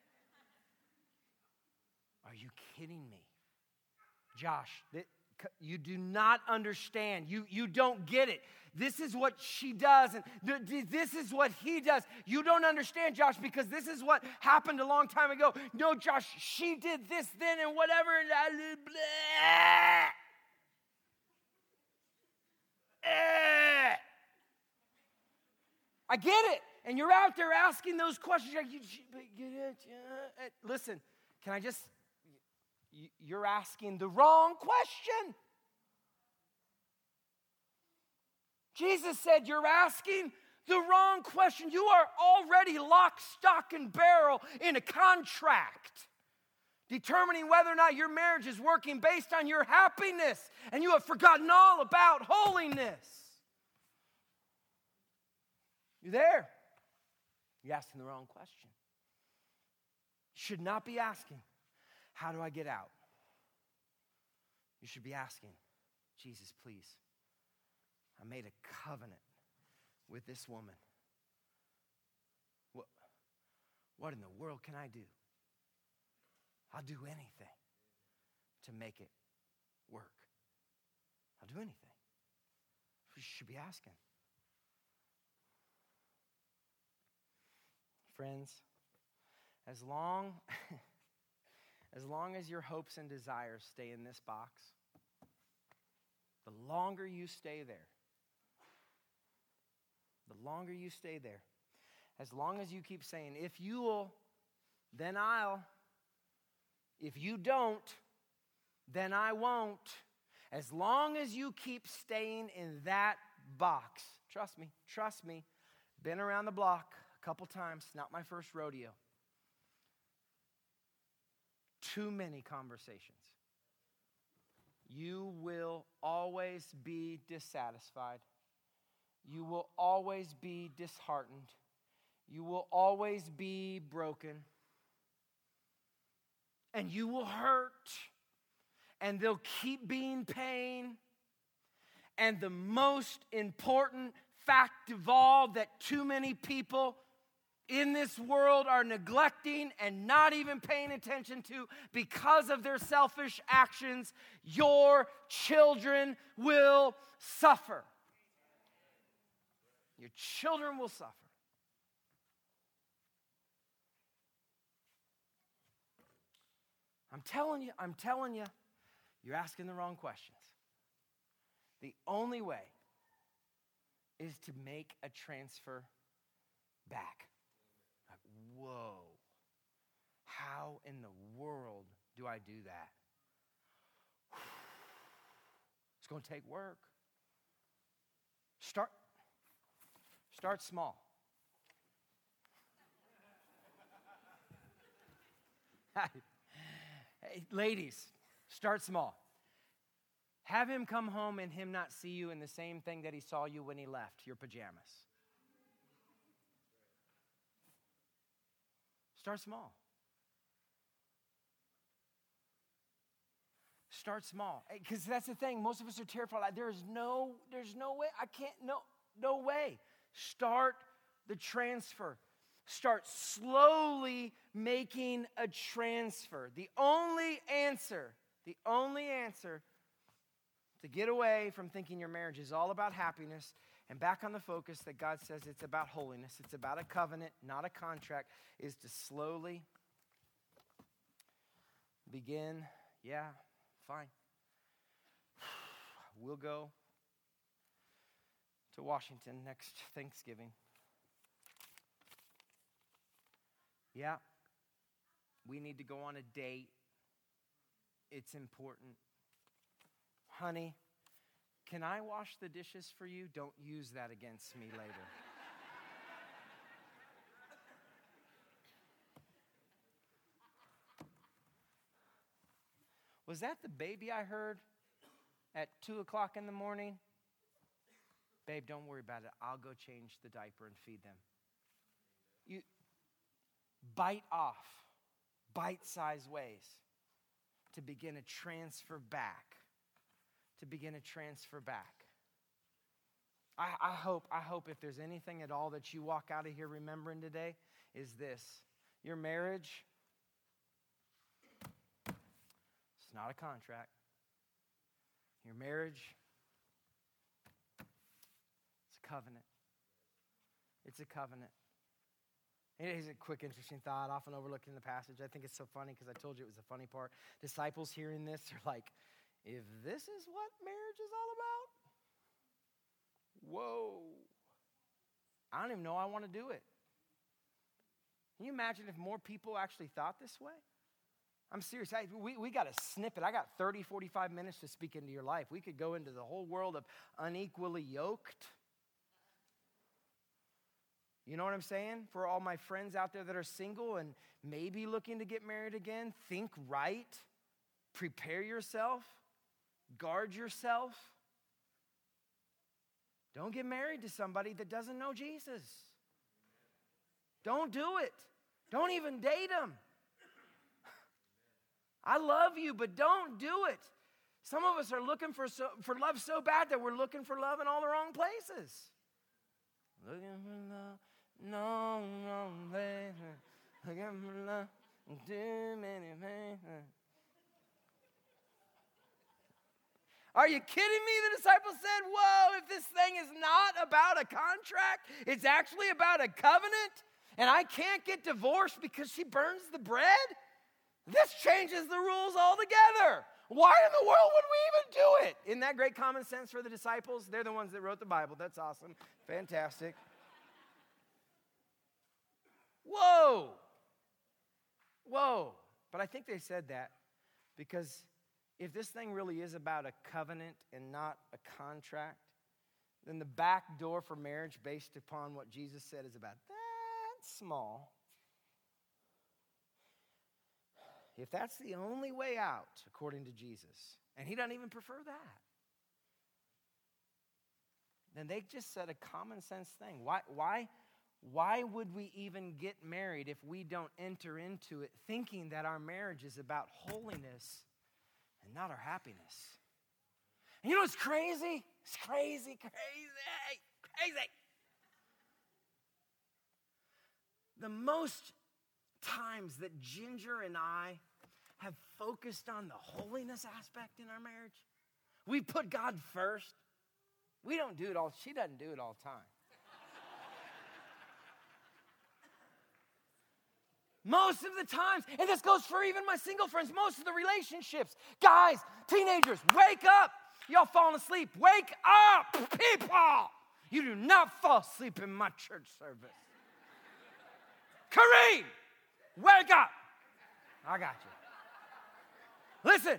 Are you kidding me? Josh, that, you do not understand. You, you don't get it. This is what she does, and th- this is what he does. You don't understand, Josh, because this is what happened a long time ago. No, Josh, she did this then and whatever. And blah. Eh. I get it. And you're out there asking those questions. You're like, you get it? Yeah. Listen, can I just, you're asking the wrong question. Jesus said, you're asking the wrong question. You are already lock, stock, and barrel in a contract, determining whether or not your marriage is working based on your happiness, and you have forgotten all about holiness. You there? You're asking the wrong question. You should not be asking, how do I get out? You should be asking, Jesus, please, I made a covenant with this woman. What, what in the world can I do? I'll do anything to make it work. I'll do anything. You should be asking. Friends, as long, as long as your hopes and desires stay in this box, the longer you stay there, the longer you stay there, as long as you keep saying, if you will, then I'll. If you don't, then I won't. As long as you keep staying in that box, trust me, trust me, been around the block a couple times, not my first rodeo. Too many conversations. You will always be dissatisfied. You will always be disheartened. You will always be broken. And you will hurt. And there'll keep being pain. And the most important fact of all that too many people in this world are neglecting and not even paying attention to because of their selfish actions, your children will suffer. Your children will suffer. I'm telling you, I'm telling you, you're asking the wrong questions. The only way is to make a transfer back. Like, whoa, how in the world do I do that? It's going to take work. Start, start small. Hey, ladies, start small. Have him come home and him not see you in the same thing that he saw you when he left, your pajamas. Start small. Start small. Because that's the thing. Most of us are terrified. Like, there's no, there's no way. I can't, no, no way. Start the transfer. Start slowly making a transfer. The only answer, the only answer to get away from thinking your marriage is all about happiness and back on the focus that God says it's about holiness, it's about a covenant, not a contract, is to slowly begin, yeah, fine. We'll go to Washington next Thanksgiving. Yeah, we need to go on a date. It's important. Honey, can I wash the dishes for you? Don't use that against me later. Was that the baby I heard at two o'clock in the morning? Babe, don't worry about it. I'll go change the diaper and feed them. You bite off, bite-sized ways. to begin to transfer back. To begin to transfer back. I, I hope, I hope if there's anything at all that you walk out of here remembering today, is this. Your marriage, it's not a contract. Your marriage, it's a covenant. It's a covenant. Here's a quick, interesting thought, often overlooked in the passage. I think it's so funny because I told you it was the funny part. Disciples hearing this are like, if this is what marriage is all about, whoa. I don't even know I want to do it. Can you imagine if more people actually thought this way? I'm serious. I, we, we got a snippet. I got thirty, forty-five minutes to speak into your life. We could go into the whole world of unequally yoked. You know what I'm saying? For all my friends out there that are single and maybe looking to get married again, think right. Prepare yourself. Guard yourself. Don't get married to somebody that doesn't know Jesus. Don't do it. Don't even date them. I love you, but don't do it. Some of us are looking for, so, for love so bad that we're looking for love in all the wrong places. Looking for love. No, no, later. Looking for love. Too many men. Are you kidding me? The disciples said, whoa, if this thing is not about a contract, it's actually about a covenant, and I can't get divorced because she burns the bread? This changes the rules altogether. Why in the world would we even do it? Isn't that great common sense for the disciples? They're the ones that wrote the Bible. That's awesome. Fantastic. Whoa. Whoa. But I think they said that because if this thing really is about a covenant and not a contract, then the back door for marriage based upon what Jesus said is about that small. If that's the only way out, according to Jesus, and he doesn't even prefer that, then they just said a common sense thing. Why, why, why would we even get married if we don't enter into it thinking that our marriage is about holiness and not our happiness? And you know what's crazy? It's crazy, crazy, crazy. The most times that Ginger and I have focused on the holiness aspect in our marriage, we put God first. We don't do it all. She doesn't do it all the time. Most of the times, and this goes for even my single friends, most of the relationships, guys, teenagers, wake up. Y'all falling asleep. Wake up, people. You do not fall asleep in my church service. Kareem, wake up. I got you. Listen.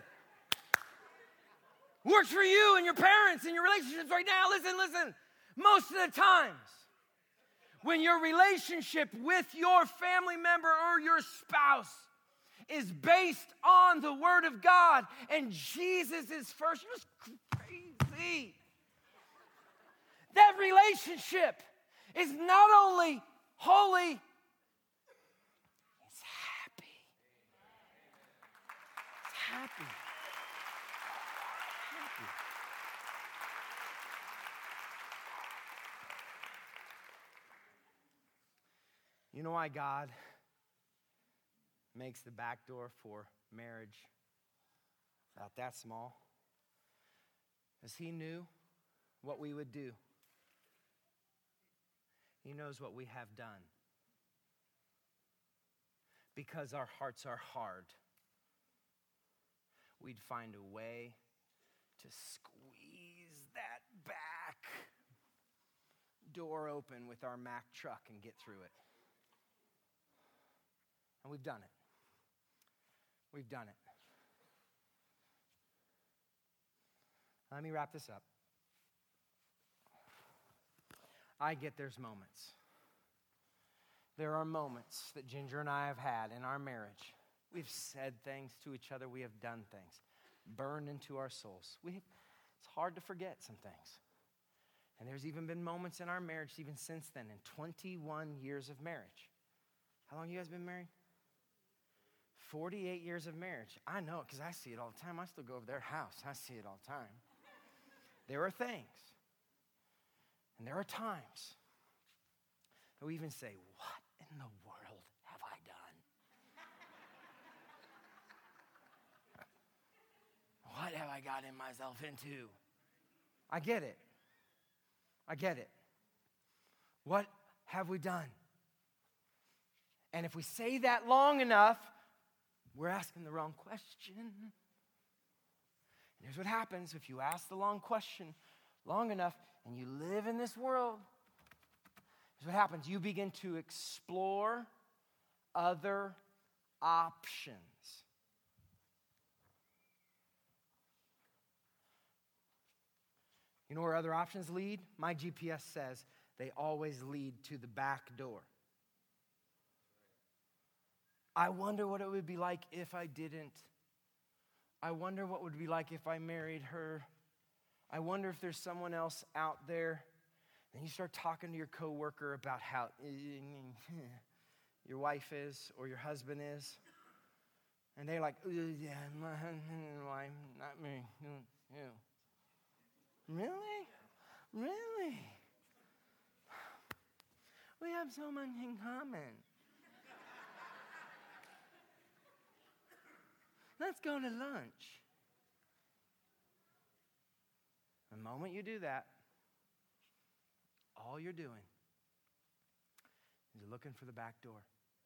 Works for you and your parents and your relationships right now. Listen, listen. Most of the times, when your relationship with your family member or your spouse is based on the Word of God and Jesus is first, you're just crazy. That relationship is not only holy, it's happy. It's happy. Happy. You know why God makes the back door for marriage about that small? Because he knew what we would do. He knows what we have done. Because our hearts are hard, we'd find a way to squeeze that back door open with our Mack truck and get through it. And we've done it. We've done it. Let me wrap this up. I get there's moments. There are moments that Ginger and I have had in our marriage. We've said things to each other. We have done things. Burned into our souls. We, it's hard to forget some things. And there's even been moments in our marriage even since then, in twenty-one years of marriage. How long have you guys been married? forty-eight years of marriage. I know it because I see it all the time. I still go over their house. I see it all the time. There are things, and there are times that we even say, what in the world have I done? What have I gotten myself into? I get it. I get it. What have we done? And if we say that long enough, we're asking the wrong question. And here's what happens if you ask the long question long enough and you live in this world. Here's what happens. You begin to explore other options. You know where other options lead? My G P S says they always lead to the back door. I wonder what it would be like if I didn't. I wonder what it would be like if I married her. I wonder if there's someone else out there. Then you start talking to your coworker about how your wife is or your husband is. And they're like, yeah, my wife, not me. You. Really? Really? We have so much in common. Let's go to lunch. The moment you do that, all you're doing is you're looking for the back door.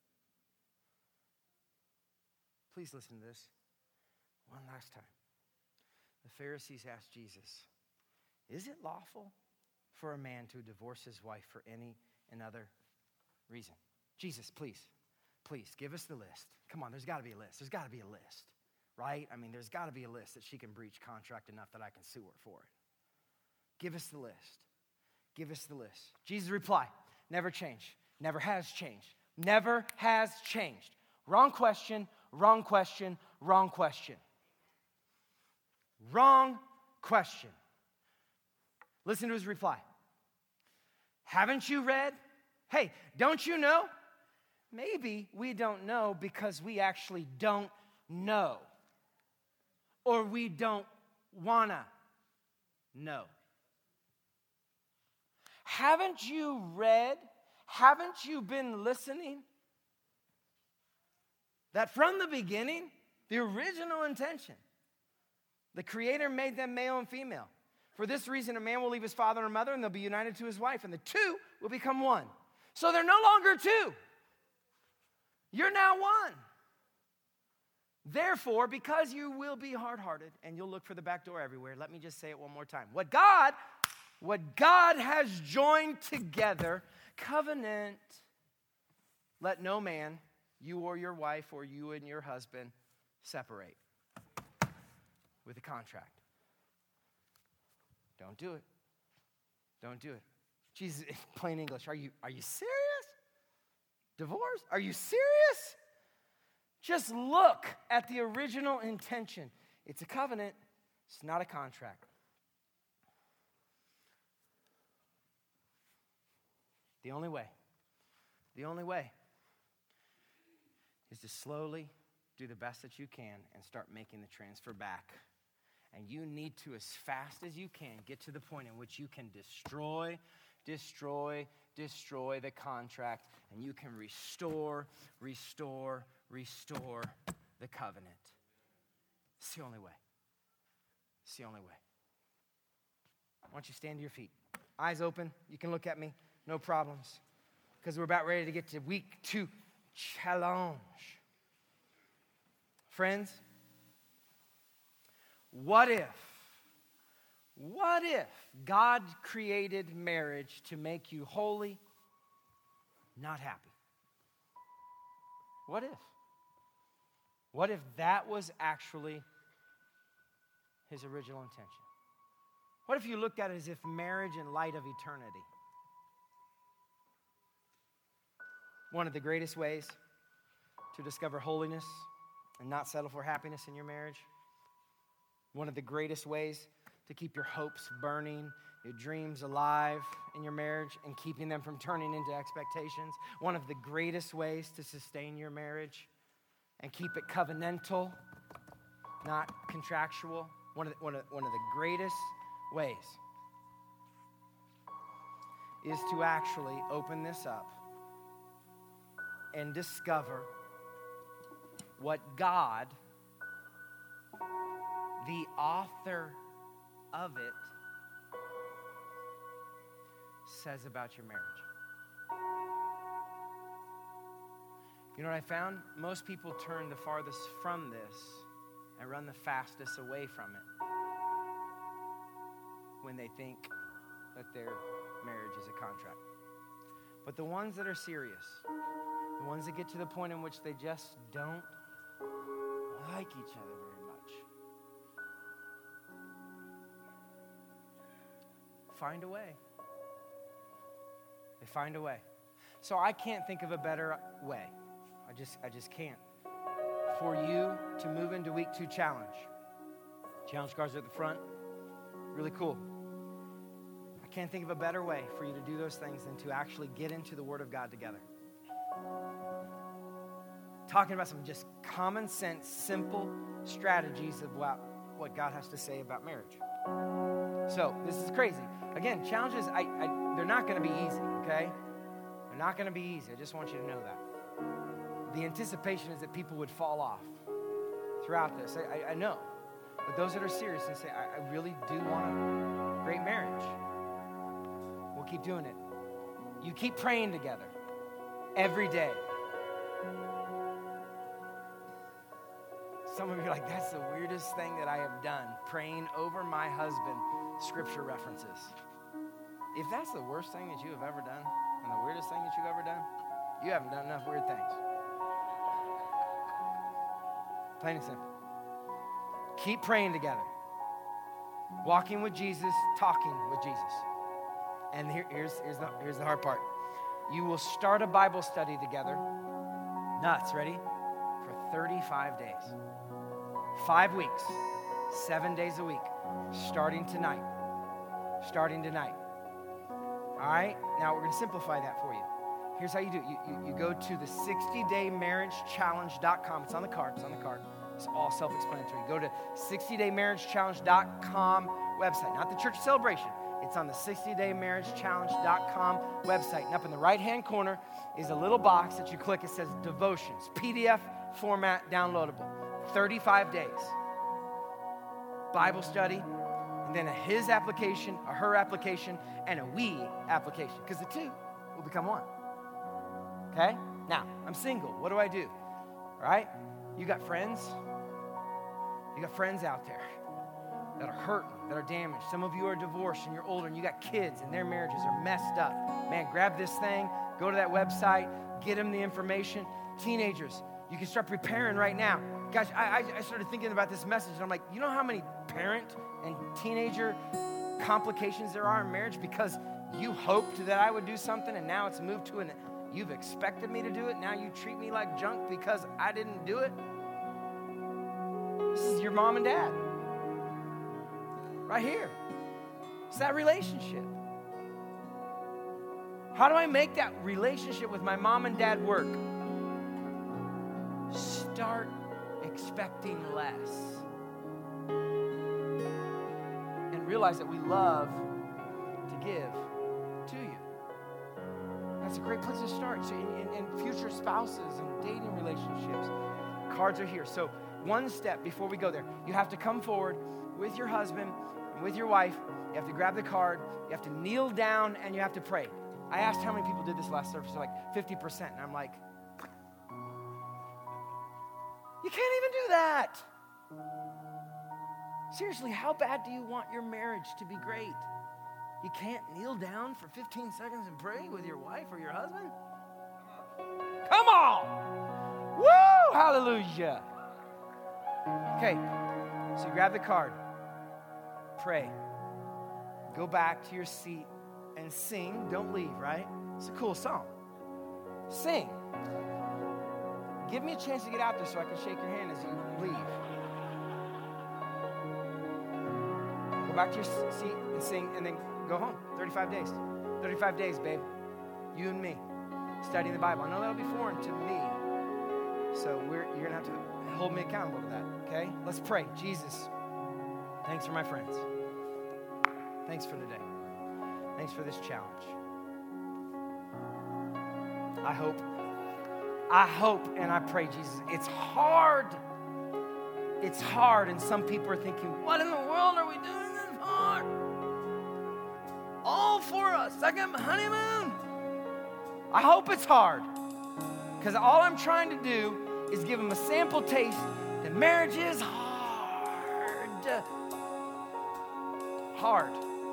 Please listen to this one last time. The Pharisees asked Jesus, is it lawful for a man to divorce his wife for any another reason? Jesus, please, please give us the list. Come on, there's got to be a list. There's got to be a list, right? I mean, there's got to be a list that she can breach contract enough that I can sue her for it. Give us the list. Give us the list. Jesus replied, never changed. Never has changed. Never has changed. Wrong question, wrong question, wrong question. Wrong question. Listen to his reply. Haven't you read? Hey, don't you know? Maybe we don't know because we actually don't know. Or we don't wanna know. Haven't you read? Haven't you been listening? That from the beginning, the original intention, the Creator made them male and female. For this reason, a man will leave his father and mother, and they'll be united to his wife, and the two will become one. So they're no longer two. You're now one. Therefore, because you will be hard-hearted and you'll look for the back door everywhere, let me just say it one more time. What God, what God has joined together, covenant, let no man, you or your wife or you and your husband, separate with a contract. Don't do it. Don't do it. Jesus, in plain English, are you, are you serious? Divorce? Are you serious? Just look at the original intention. It's a covenant. It's not a contract. The only way, the only way is to slowly do the best that you can and start making the transfer back. And you need to, as fast as you can, get to the point in which you can destroy, destroy, destroy the contract, and you can restore, restore, restore the covenant. It's the only way. It's the only way. Why don't you stand to your feet? Eyes open. You can look at me. No problems. Because we're about ready to get to week two challenge. Friends, what if, what if God created marriage to make you holy, not happy? What if? What if that was actually his original intention? What if you looked at it as if marriage in light of eternity? One of the greatest ways to discover holiness and not settle for happiness in your marriage. One of the greatest ways to keep your hopes burning, your dreams alive in your marriage and keeping them from turning into expectations. One of the greatest ways to sustain your marriage and keep it covenantal, not contractual. One of the, one of, one of the greatest ways is to actually open this up and discover what God, the author of it, says about your marriage. You know what I found? Most people turn the farthest from this and run the fastest away from it when they think that their marriage is a contract. But the ones that are serious, the ones that get to the point in which they just don't like each other very much, find a way. They find a way. So I can't think of a better way. I just, I just can't. For you to move into week two challenge. Challenge cards are at the front. Really cool. I can't think of a better way for you to do those things than to actually get into the Word of God together. Talking about some just common sense, simple strategies of what, what God has to say about marriage. So this is crazy. Again, challenges, I, I, they're not going to be easy, okay? They're not going to be easy. I just want you to know that. The anticipation is that people would fall off throughout this. I, I, I know. But those that are serious and say, I, I really do want a great marriage, we'll keep doing it. You keep praying together every day. Some of you are like, that's the weirdest thing that I have done, praying over my husband scripture references. If that's the worst thing that you have ever done and the weirdest thing that you've ever done, you haven't done enough weird things. Plain and simple. Keep praying together. Walking with Jesus, talking with Jesus. And here, here's, here's, the, here's the hard part. You will start a Bible study together. Nuts, ready? For thirty-five days. Five weeks. Seven days a week. Starting tonight. Starting tonight. All right? Now we're going to simplify that for you. Here's how you do it. You, you, you go to the sixty day marriage challenge dot com. It's on the card. It's on the card. It's all self-explanatory. Go to sixty day marriage challenge dot com website. Not the church celebration. It's on the sixty day marriage challenge dot com website. And up in the right-hand corner is a little box that you click. It says devotions. P D F format downloadable. thirty-five days. Bible study. And then a his application, a her application, and a we application. Because the two will become one. Okay? Now, I'm single. What do I do? All right? You got friends. You got friends out there that are hurting, that are damaged. Some of you are divorced and you're older and you got kids and their marriages are messed up. Man, grab this thing, go to that website, get them the information. Teenagers, you can start preparing right now. Gosh, I, I started thinking about this message and I'm like, you know how many parent and teenager complications there are in marriage because you hoped that I would do something and now it's moved to an you've expected me to do it. Now you treat me like junk because I didn't do it. This is your mom and dad. Right here. It's that relationship. How do I make that relationship with my mom and dad work? Start expecting less. And realize that we love to give to you. That's a great place to start. So in, in, in future spouses and dating relationships, cards are here. So one step before we go there, you have to come forward with your husband and with your wife. You have to grab the card. You have to kneel down and you have to pray. I asked how many people did this last service. They're like fifty percent. And I'm like, you can't even do that. Seriously, how bad do you want your marriage to be great? You can't kneel down for fifteen seconds and pray with your wife or your husband? Come on! Woo! Hallelujah! Okay, so you grab the card, pray, go back to your seat and sing. Don't leave, right? It's a cool song. Sing. Give me a chance to get out there so I can shake your hand as you leave. Go back to your seat and sing, and then go home. thirty-five days. thirty-five days, babe. You and me. Studying the Bible. I know that'll be foreign to me. So we're, you're going to have to hold me accountable to that, okay? Let's pray. Jesus, thanks for my friends. Thanks for today. Thanks for this challenge. I hope, I hope and I pray, Jesus, it's hard. It's hard, and some people are thinking, what in the world are we doing this hard? All for a second honeymoon? I hope it's hard, because all I'm trying to do is give them a sample taste that marriage is hard. Hard.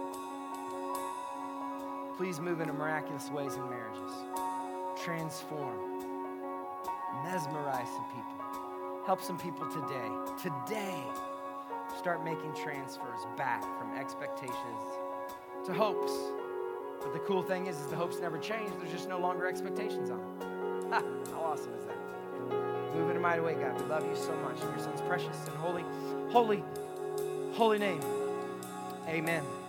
Please move in miraculous ways in marriages. Transform. Mesmerize some people. Help some people today. Today, start making transfers back from expectations to hopes. But the cool thing is, is the hopes never change. There's just no longer expectations on them. Ha, how awesome is that? Move in a mighty way, God. We love you so much. In your son's precious and holy, holy, holy name. Amen.